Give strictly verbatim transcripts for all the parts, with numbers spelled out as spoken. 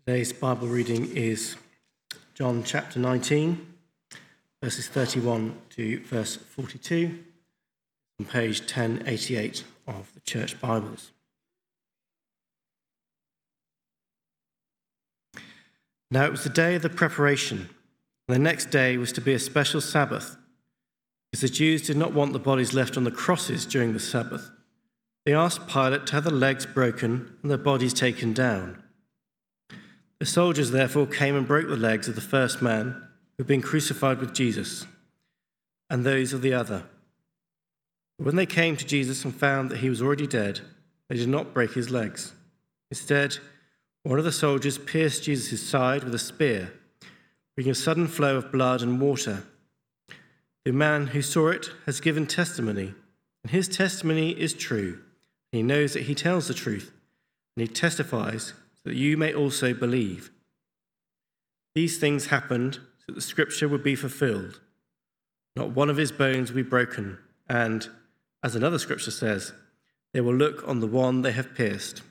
Today's Bible reading is John chapter nineteen, verses thirty-one to verse forty-two, on page ten eighty-eight of the Church Bibles. Now it was the day of the preparation, and the next day was to be a special Sabbath, because the Jews did not want the bodies left on the crosses during the Sabbath. They asked Pilate to have the legs broken and their bodies taken down. The soldiers therefore came and broke the legs of the first man who had been crucified with Jesus, and those of the other. But when they came to Jesus and found that he was already dead, they did not break his legs. Instead, one of the soldiers pierced Jesus' side with a spear, bringing a sudden flow of blood and water. The man who saw it has given testimony, and his testimony is true. He knows that he tells the truth, and he testifies so that you may also believe. These things happened so that the scripture would be fulfilled. Not one of his bones will be broken, and, as another scripture says, they will look on the one they have pierced.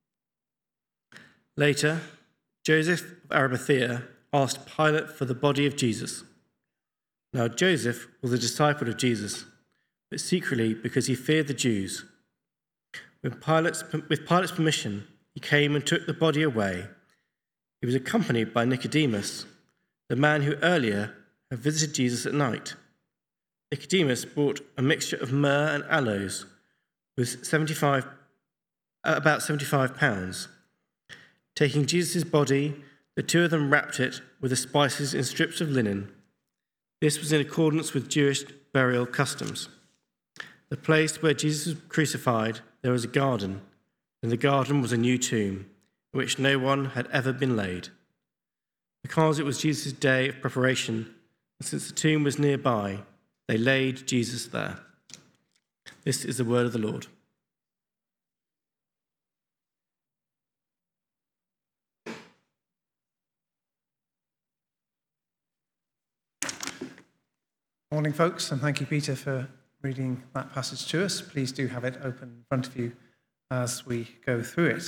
Later, Joseph of Arimathea asked Pilate for the body of Jesus. Now Joseph was a disciple of Jesus, but secretly because he feared the Jews. With Pilate's, with Pilate's permission, he came and took the body away. He was accompanied by Nicodemus, the man who earlier had visited Jesus at night. Nicodemus brought a mixture of myrrh and aloes, with seventy-five, about seventy-five pounds. Taking Jesus' body, the two of them wrapped it with the spices in strips of linen. This was in accordance with Jewish burial customs. The place where Jesus was crucified, there was a garden. In the garden was a new tomb, in which no one had ever been laid. Because it was Jesus' day of preparation, and since the tomb was nearby, they laid Jesus there. This is the word of the Lord. Morning, folks, and thank you, Peter, for reading that passage to us. Please do have it open in front of you as we go through it.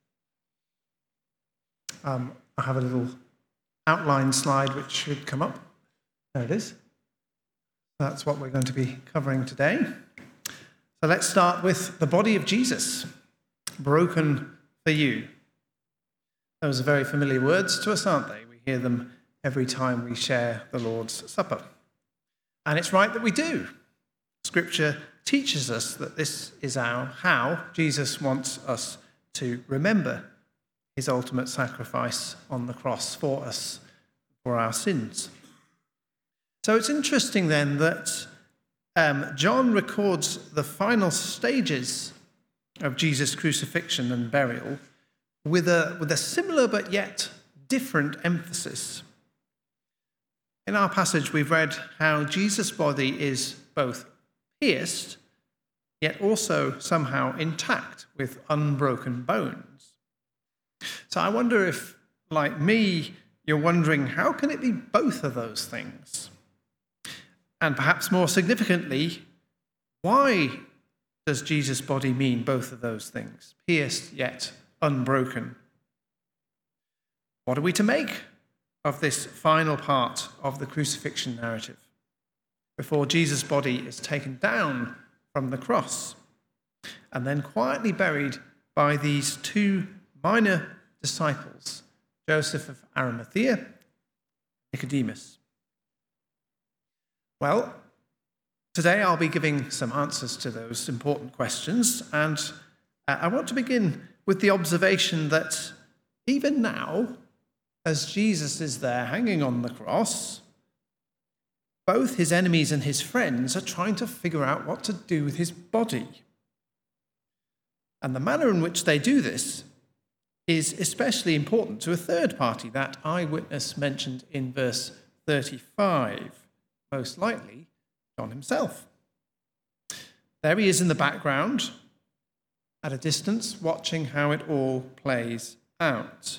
Um, I have a little outline slide which should come up. There it is. That's what we're going to be covering today. So let's start with the body of Jesus, broken for you. Those are very familiar words to us, aren't they? We hear them every time we share the Lord's Supper. And it's right that we do. Scripture teaches us that this is our, how Jesus wants us to remember his ultimate sacrifice on the cross for us, for our sins. So it's interesting then that um, John records the final stages of Jesus' crucifixion and burial with a, with a similar but yet different emphasis. In our passage, we've read how Jesus' body is both pierced, yet also somehow intact with unbroken bones. So I wonder if, like me, you're wondering, how can it be both of those things? And perhaps more significantly, why does Jesus' body mean both of those things, pierced yet unbroken? What are we to make of this final part of the crucifixion narrative before Jesus' body is taken down from the cross and then quietly buried by these two minor disciples, Joseph of Arimathea, Nicodemus? Well, today I'll be giving some answers to those important questions, and I want to begin with the observation that even now, as Jesus is there hanging on the cross, both his enemies and his friends are trying to figure out what to do with his body. And the manner in which they do this is especially important to a third party, that eyewitness mentioned in verse thirty-five, most likely John himself. There he is in the background, at a distance, watching how it all plays out.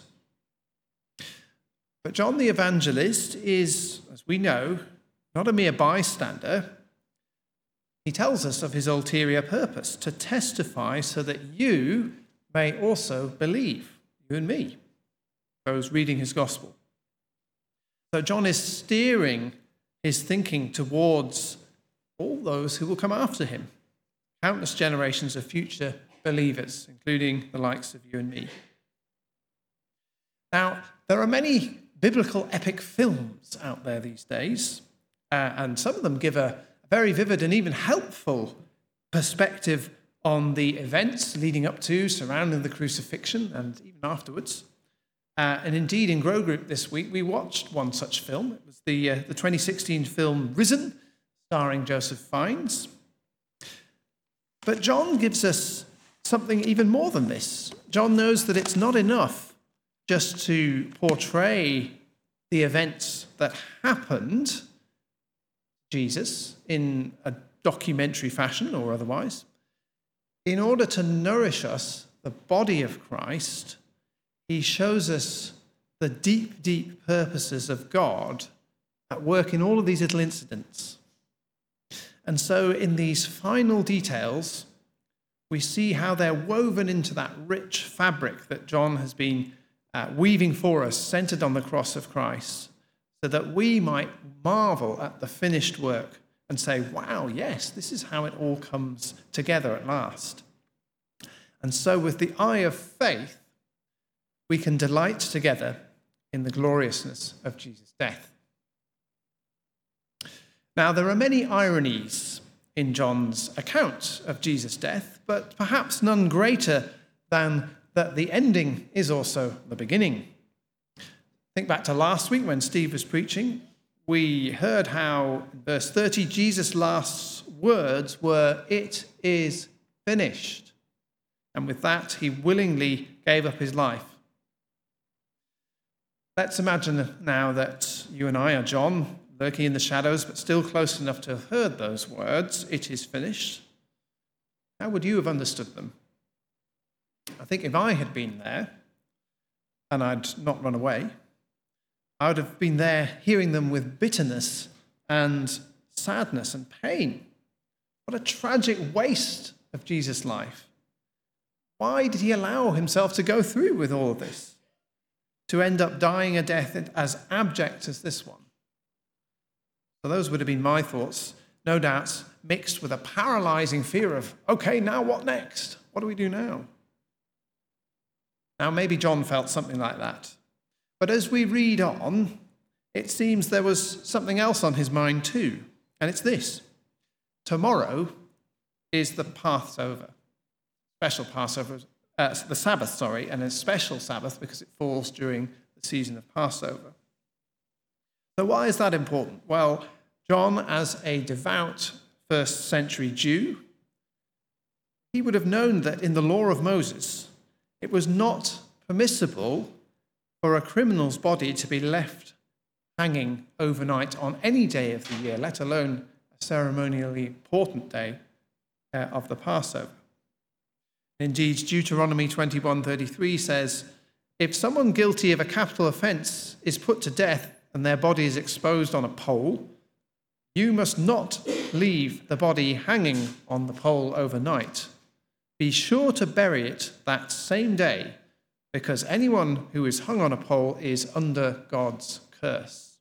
But John the Evangelist is, as we know, not a mere bystander. He tells us of his ulterior purpose, to testify so that you may also believe, you and me. those reading his gospel. So John is steering his thinking towards all those who will come after him, countless generations of future believers, including the likes of you and me. Now, there are many biblical epic films out there these days, uh, and some of them give a very vivid and even helpful perspective on the events leading up to, surrounding the crucifixion, and even afterwards. Uh, and indeed, in Grow Group this week, we watched one such film. It was the, uh, the twenty sixteen film Risen, starring Joseph Fiennes. But John gives us something even more than this. John knows that it's not enough just to portray the events that happened to Jesus in a documentary fashion or otherwise. In order to nourish us, the body of Christ, he shows us the deep, deep purposes of God at work in all of these little incidents. And so in these final details, we see how they're woven into that rich fabric that John has been uh, weaving for us, centered on the cross of Christ, so that we might marvel at the finished work and say, wow, yes, this is how it all comes together at last. And so with the eye of faith, we can delight together in the gloriousness of Jesus' death. Now, there are many ironies in John's account of Jesus' death, but perhaps none greater than that the ending is also the beginning. Think back to last week when Steve was preaching. We heard how, in verse thirty, Jesus' last words were, "It is finished." And with that, he willingly gave up his life. Let's imagine now that you and I are John, lurking in the shadows, but still close enough to have heard those words, "It is finished." How would you have understood them? I think if I had been there, and I'd not run away, I would have been there hearing them with bitterness and sadness and pain. What a tragic waste of Jesus' life. Why did he allow himself to go through with all of this? To end up dying a death as abject as this one? So those would have been my thoughts, no doubt mixed with a paralyzing fear of, okay, now what next? What do we do now? Now, maybe John felt something like that. But as we read on, it seems there was something else on his mind too. And it's this. Tomorrow is the Passover. Special Passover, uh, the Sabbath, sorry, and a special Sabbath because it falls during the season of Passover. So why is that important? Well, John, as a devout first century Jew, he would have known that in the law of Moses, it was not permissible for a criminal's body to be left hanging overnight on any day of the year, let alone a ceremonially important day uh, of the Passover. Indeed, Deuteronomy twenty-one thirty-three says, if someone guilty of a capital offense is put to death and their body is exposed on a pole, you must not leave the body hanging on the pole overnight. Be sure to bury it that same day, because anyone who is hung on a pole is under God's curse.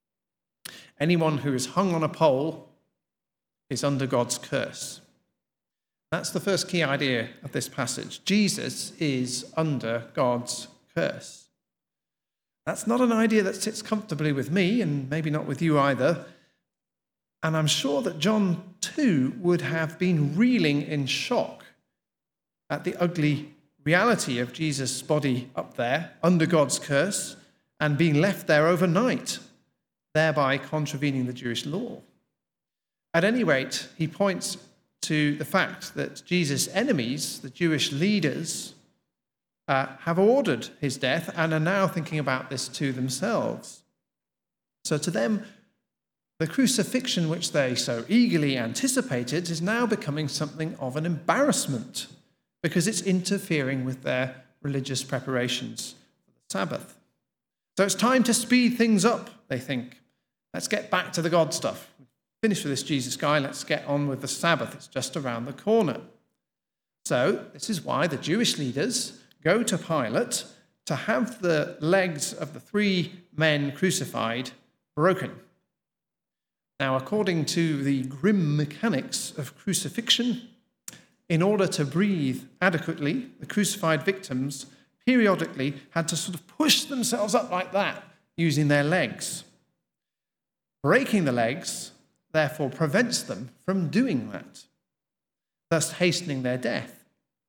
Anyone who is hung on a pole is under God's curse. That's the first key idea of this passage. Jesus is under God's curse. That's not an idea that sits comfortably with me, and maybe not with you either. And I'm sure that John, too, would have been reeling in shock at the ugly reality of Jesus' body up there, under God's curse, and being left there overnight, thereby contravening the Jewish law. At any rate, he points to the fact that Jesus' enemies, the Jewish leaders, uh, have ordered his death and are now thinking about this to themselves. So to them, the crucifixion which they so eagerly anticipated is now becoming something of an embarrassment because it's interfering with their religious preparations for the Sabbath. So it's time to speed things up, they think. Let's get back to the God stuff. Finish with this Jesus guy, let's get on with the Sabbath. It's just around the corner. So this is why the Jewish leaders go to Pilate to have the legs of the three men crucified broken. Now, according to the grim mechanics of crucifixion, in order to breathe adequately, the crucified victims periodically had to sort of push themselves up like that using their legs. Breaking the legs, therefore, prevents them from doing that, thus hastening their death.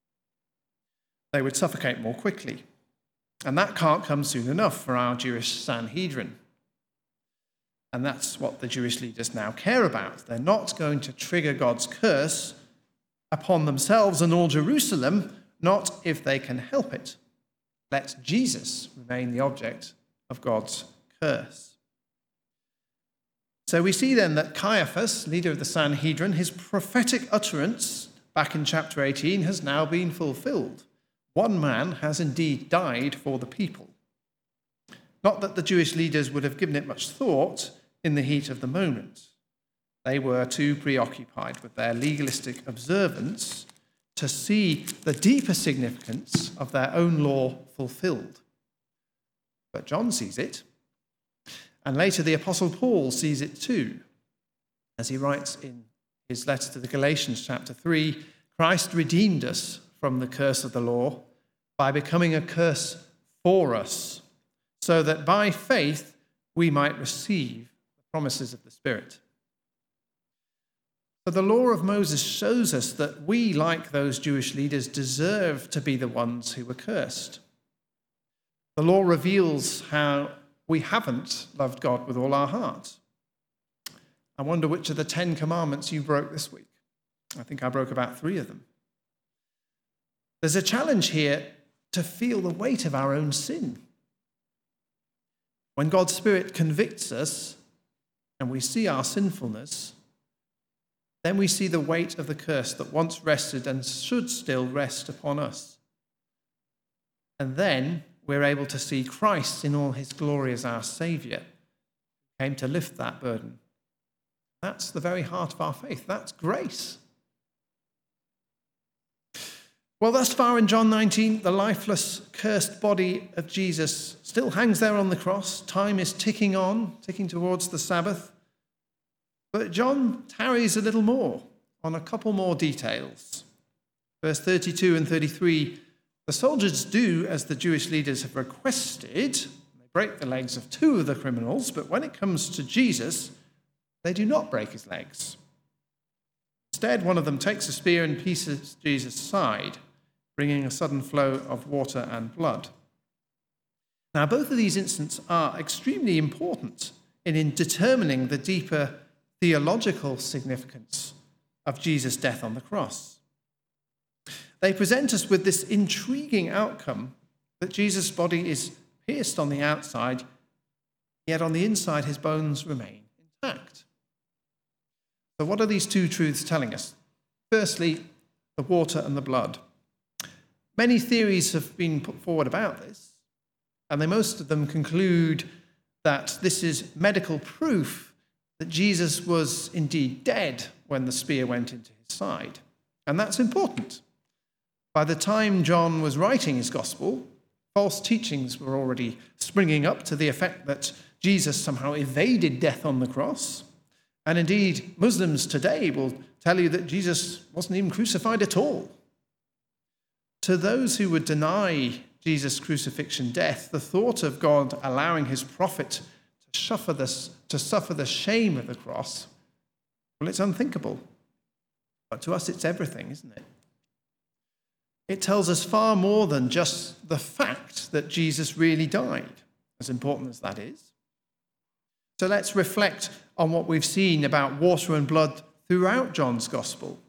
They would suffocate more quickly. And that can't come soon enough for our Jewish Sanhedrin. And that's what the Jewish leaders now care about. They're not going to trigger God's curse upon themselves and all Jerusalem, not if they can help it. Let Jesus remain the object of God's curse. So we see then that Caiaphas, leader of the Sanhedrin, his prophetic utterance back in chapter eighteen has now been fulfilled. One man has indeed died for the people. Not that the Jewish leaders would have given it much thought in the heat of the moment. They were too preoccupied with their legalistic observance to see the deeper significance of their own law fulfilled. But John sees it, and later the Apostle Paul sees it too. As he writes in his letter to the Galatians, chapter three, Christ redeemed us from the curse of the law by becoming a curse for us, so that by faith we might receive the promises of the Spirit. So the law of Moses shows us that we, like those Jewish leaders, deserve to be the ones who were cursed. The law reveals how we haven't loved God with all our heart. I wonder which of the Ten Commandments you broke this week. I think I broke about three of them. There's a challenge here to feel the weight of our own sin. When God's Spirit convicts us and we see our sinfulness, then we see the weight of the curse that once rested and should still rest upon us. And then we're able to see Christ in all his glory as our Saviour, who came to lift that burden. That's the very heart of our faith. That's grace. Well, thus far in John nineteen, the lifeless, cursed body of Jesus still hangs there on the cross. Time is ticking on, ticking towards the Sabbath. But John tarries a little more on a couple more details. Verse thirty-two and thirty-three, the soldiers do as the Jewish leaders have requested. They break the legs of two of the criminals, but when it comes to Jesus, they do not break his legs. Instead, one of them takes a spear and pierces Jesus' side, bringing a sudden flow of water and blood. Now, both of these incidents are extremely important in, in determining the deeper theological significance of Jesus' death on the cross. They present us with this intriguing outcome that Jesus' body is pierced on the outside, yet on the inside his bones remain intact. So what are these two truths telling us? Firstly, the water and the blood. Many theories have been put forward about this, and they, most of them conclude that this is medical proof that Jesus was indeed dead when the spear went into his side. And that's important. By the time John was writing his gospel, false teachings were already springing up to the effect that Jesus somehow evaded death on the cross. And indeed, Muslims today will tell you that Jesus wasn't even crucified at all. To those who would deny Jesus' crucifixion death, the thought of God allowing his prophet to suffer, this, to suffer the shame of the cross, well, it's unthinkable. But to us, it's everything, isn't it? It tells us far more than just the fact that Jesus really died, as important as that is. So let's reflect on what we've seen about water and blood throughout John's gospel.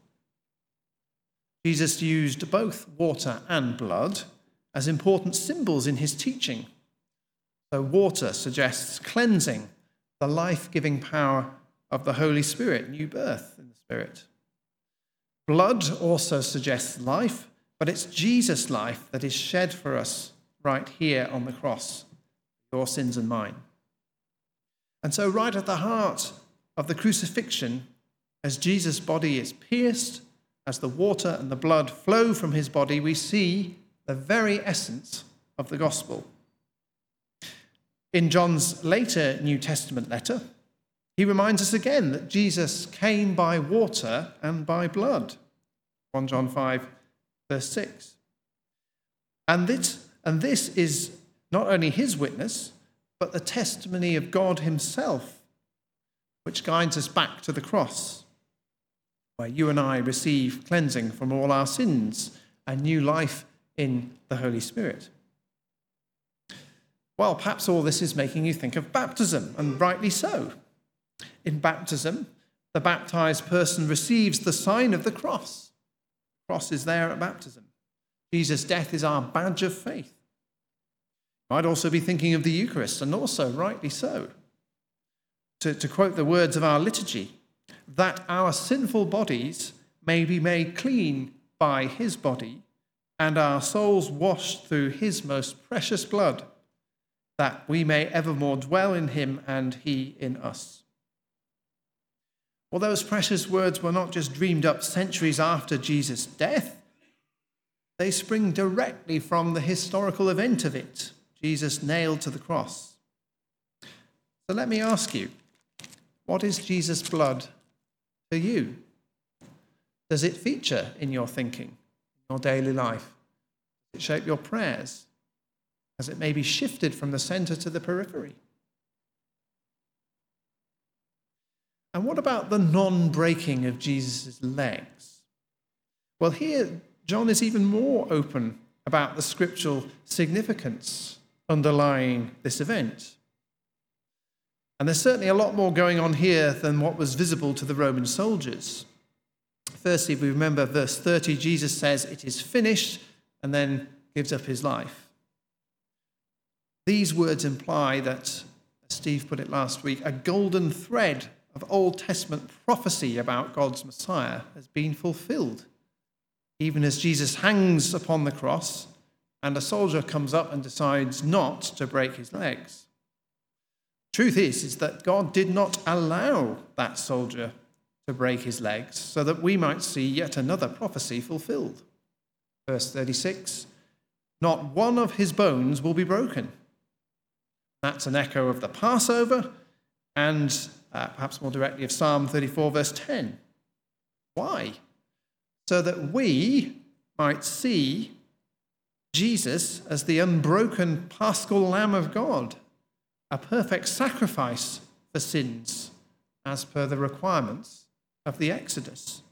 Jesus used both water and blood as important symbols in his teaching. So water suggests cleansing, the life-giving power of the Holy Spirit, new birth in the Spirit. Blood also suggests life, but it's Jesus' life that is shed for us right here on the cross, your sins and mine. And so right at the heart of the crucifixion, as Jesus' body is pierced, as the water and the blood flow from his body, we see the very essence of the gospel. In John's later New Testament letter, he reminds us again that Jesus came by water and by blood. First John five, verse six. And this, and this is not only his witness, but the testimony of God himself, which guides us back to the cross, where you and I receive cleansing from all our sins and new life in the Holy Spirit. Well, perhaps all this is making you think of baptism, and rightly so. In baptism, the baptized person receives the sign of the cross. The cross is there at baptism. Jesus' death is our badge of faith. You might also be thinking of the Eucharist, and also rightly so. To, to quote the words of our liturgy, that our sinful bodies may be made clean by his body, and our souls washed through his most precious blood, that we may evermore dwell in him and he in us. Well, those precious words were not just dreamed up centuries after Jesus' death. They spring directly from the historical event of it, Jesus nailed to the cross. So let me ask you, what is Jesus' blood to you? Does it feature in your thinking, in your daily life? Does it shape your prayers? Has it maybe shifted from the center to the periphery? And what about the non-breaking of Jesus' legs? Well, here, John is even more open about the scriptural significance underlying this event. And there's certainly a lot more going on here than what was visible to the Roman soldiers. Firstly, if we remember verse thirty, Jesus says, "It is finished," and then gives up his life. These words imply that, as Steve put it last week, a golden thread of Old Testament prophecy about God's Messiah has been fulfilled, even as Jesus hangs upon the cross and a soldier comes up and decides not to break his legs. Truth is, is that God did not allow that soldier to break his legs so that we might see yet another prophecy fulfilled. Verse thirty-six, not one of his bones will be broken. That's an echo of the Passover and uh, perhaps more directly of Psalm thirty-four, verse ten. Why? So that we might see Jesus as the unbroken paschal Lamb of God, a perfect sacrifice for sins as per the requirements of the Exodus.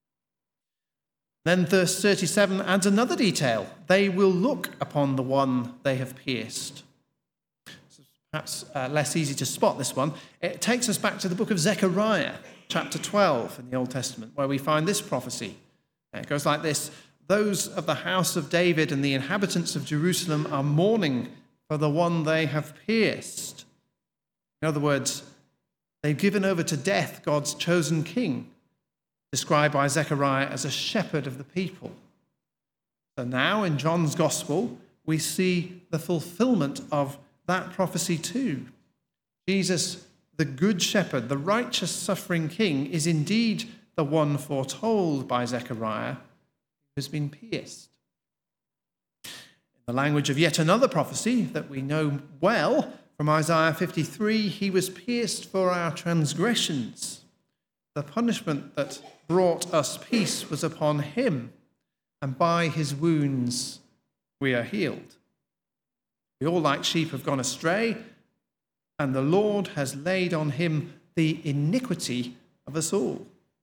Then verse thirty-seven adds another detail. They will look upon the one they have pierced. Perhaps uh, less easy to spot this one. It takes us back to the book of Zechariah, chapter twelve in the Old Testament, where we find this prophecy. It goes like this: those of the house of David and the inhabitants of Jerusalem are mourning for the one they have pierced. In other words, they've given over to death God's chosen king, described by Zechariah as a shepherd of the people. So now in John's gospel, we see the fulfillment of that prophecy too. Jesus, the good shepherd, the righteous suffering king, is indeed the one foretold by Zechariah who has been pierced. In the language of yet another prophecy that we know well from Isaiah fifty-three, he was pierced for our transgressions. The punishment that brought us peace was upon him, and by his wounds we are healed. We all like sheep have gone astray, and the Lord has laid on him the iniquity of us all.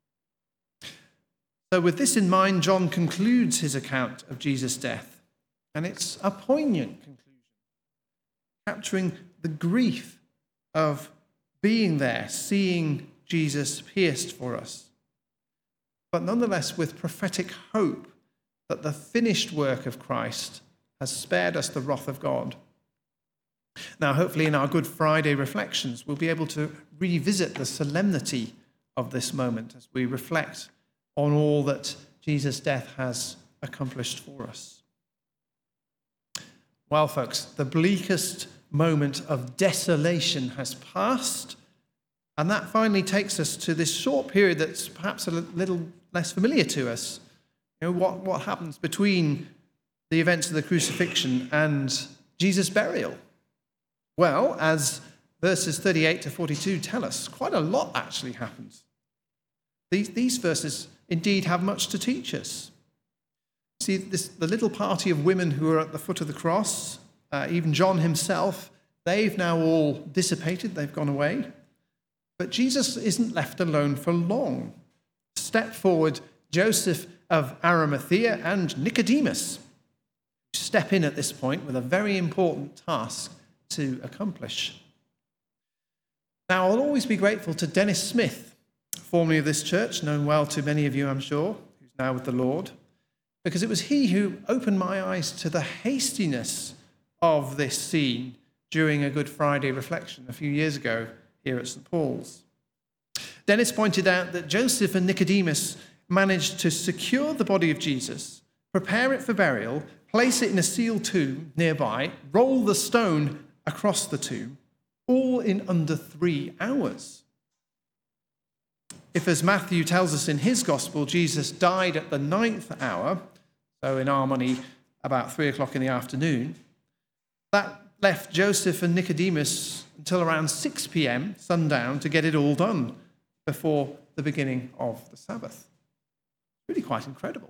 So with this in mind, John concludes his account of Jesus' death, and it's a poignant conclusion, capturing the grief of being there, seeing Jesus pierced for us, but nonetheless with prophetic hope that the finished work of Christ has spared us the wrath of God. Now, hopefully in our Good Friday reflections, we'll be able to revisit the solemnity of this moment as we reflect on all that Jesus' death has accomplished for us. Well, folks, the bleakest moment of desolation has passed, and that finally takes us to this short period that's perhaps a little less familiar to us. You know, what, what happens between the events of the crucifixion and Jesus' burial? Well, as verses thirty-eight to forty-two tell us, quite a lot actually happens. These, these verses indeed have much to teach us. See, this, the little party of women who are at the foot of the cross, uh, even John himself, they've now all dissipated, they've gone away. But Jesus isn't left alone for long. Step forward Joseph of Arimathea and Nicodemus, who step in at this point with a very important task to accomplish. Now, I'll always be grateful to Dennis Smith, formerly of this church, known well to many of you, I'm sure, who's now with the Lord, because it was he who opened my eyes to the hastiness of this scene during a Good Friday reflection a few years ago here at Saint Paul's. Dennis pointed out that Joseph and Nicodemus managed to secure the body of Jesus, prepare it for burial, place it in a sealed tomb nearby, roll the stone across the tomb, all in under three hours. If, as Matthew tells us in his gospel, Jesus died at the ninth hour, so in our money about three o'clock in the afternoon, that left Joseph and Nicodemus until around six p.m., sundown, to get it all done before the beginning of the Sabbath. Really quite incredible.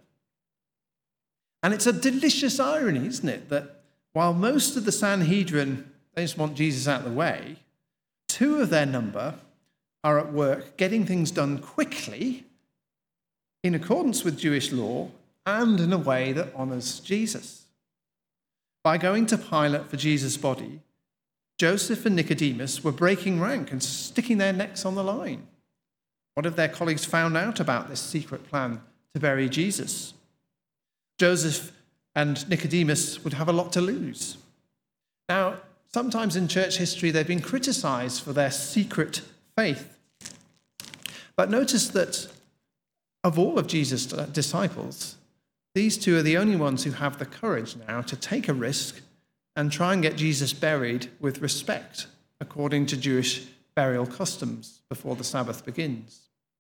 And it's a delicious irony, isn't it, that while most of the Sanhedrin, they just want Jesus out of the way, two of their number are at work getting things done quickly in accordance with Jewish law and in a way that honours Jesus. By going to Pilate for Jesus' body, Joseph and Nicodemus were breaking rank and sticking their necks on the line. What if their colleagues found out about this secret plan to bury Jesus? Joseph and Nicodemus would have a lot to lose. Now, sometimes in church history, they've been criticized for their secret faith. But notice that of all of Jesus' disciples, these two are the only ones who have the courage now to take a risk and try and get Jesus buried with respect, according to Jewish burial customs before the Sabbath begins.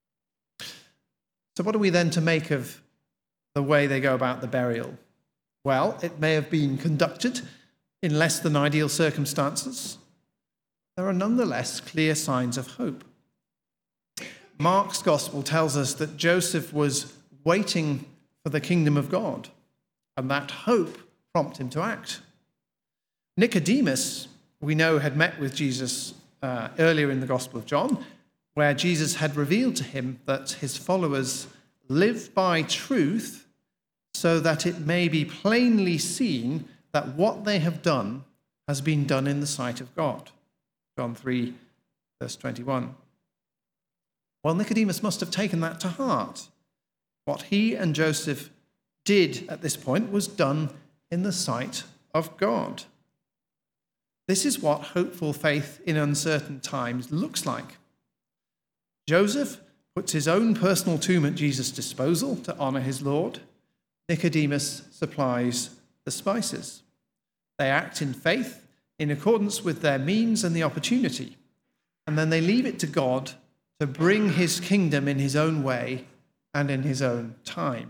So what are we then to make of the way they go about the burial? Well, it may have been conducted in less than ideal circumstances. There are nonetheless clear signs of hope. Mark's gospel tells us that Joseph was waiting for the kingdom of God, and that hope prompted him to act. Nicodemus, we know, had met with Jesus uh, earlier in the Gospel of John, where Jesus had revealed to him that his followers live by truth so that it may be plainly seen that what they have done has been done in the sight of God. John three, verse twenty-one. Well, Nicodemus must have taken that to heart. What he and Joseph did at this point was done in the sight of God. This is what hopeful faith in uncertain times looks like. Joseph puts his own personal tomb at Jesus' disposal to honor his Lord. Nicodemus supplies the spices. They act in faith in accordance with their means and the opportunity, and then they leave it to God to bring his kingdom in his own way and in his own time.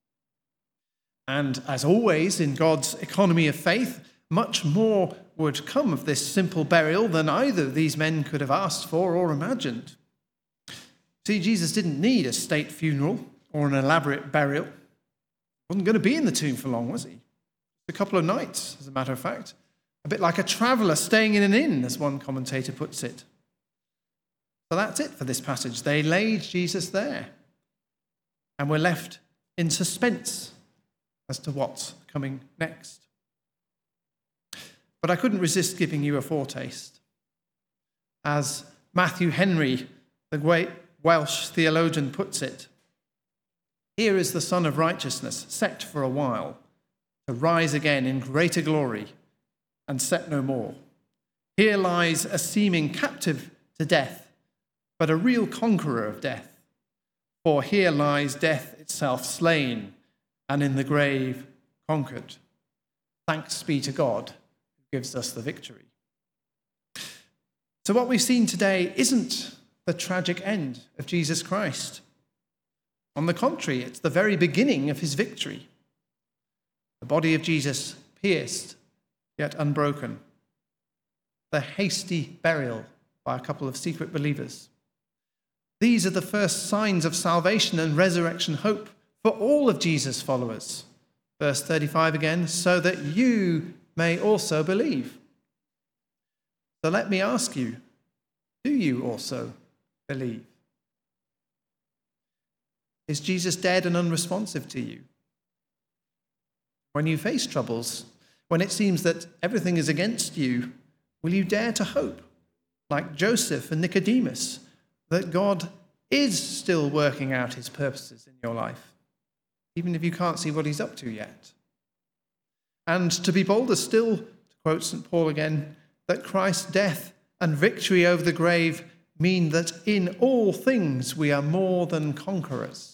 And as always in God's economy of faith, much more would come of this simple burial than either of these men could have asked for or imagined. See, Jesus didn't need a state funeral or an elaborate burial. He wasn't going to be in the tomb for long, was he? A couple of nights, as a matter of fact. A bit like a traveller staying in an inn, as one commentator puts it. So that's it for this passage. They laid Jesus there, and we're left in suspense as to what's coming next. But I couldn't resist giving you a foretaste. As Matthew Henry, the great Welsh theologian, puts it, here is the Son of Righteousness set for a while, to rise again in greater glory and set no more. Here lies a seeming captive to death, but a real conqueror of death. For here lies death itself slain, and in the grave conquered. Thanks be to God who gives us the victory. So what we've seen today isn't the tragic end of Jesus Christ. On the contrary, it's the very beginning of his victory. The body of Jesus pierced, yet unbroken. The hasty burial by a couple of secret believers. These are the first signs of salvation and resurrection hope for all of Jesus' followers. Verse thirty-five again, so that you may also believe. So let me ask you, do you also believe? Is Jesus dead and unresponsive to you? When you face troubles, when it seems that everything is against you, will you dare to hope, like Joseph and Nicodemus, that God is still working out his purposes in your life, even if you can't see what he's up to yet? And to be bolder still, to quote Saint Paul again, that Christ's death and victory over the grave mean that in all things we are more than conquerors.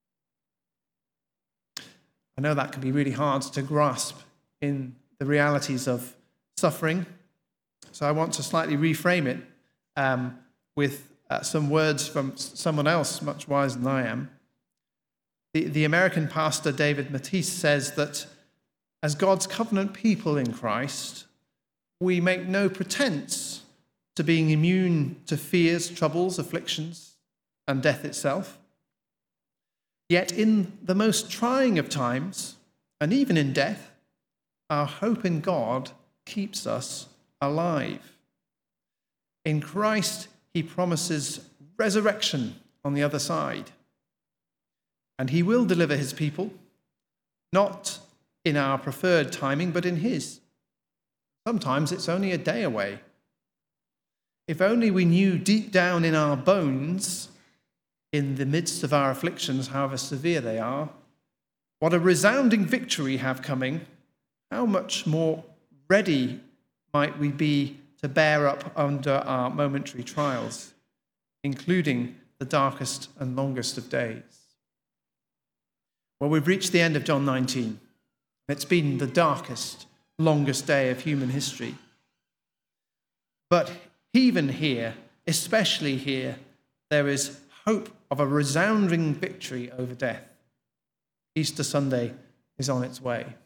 I know that can be really hard to grasp in the realities of suffering, so I want to slightly reframe it um, with uh, some words from someone else much wiser than I am. The, the American pastor David Matisse says that as God's covenant people in Christ, we make no pretense to being immune to fears, troubles, afflictions, and death itself. Yet in the most trying of times, and even in death, our hope in God keeps us alive. In Christ, he promises resurrection on the other side. And he will deliver his people, not in our preferred timing, but in his. Sometimes it's only a day away. If only we knew deep down in our bones, in the midst of our afflictions, however severe they are, what a resounding victory we have coming, how much more ready might we be to bear up under our momentary trials, including the darkest and longest of days. Well, we've reached the end of John nineteen. It's been the darkest, longest day of human history. But even here, especially here, there is hope of a resounding victory over death. Easter Sunday is on its way.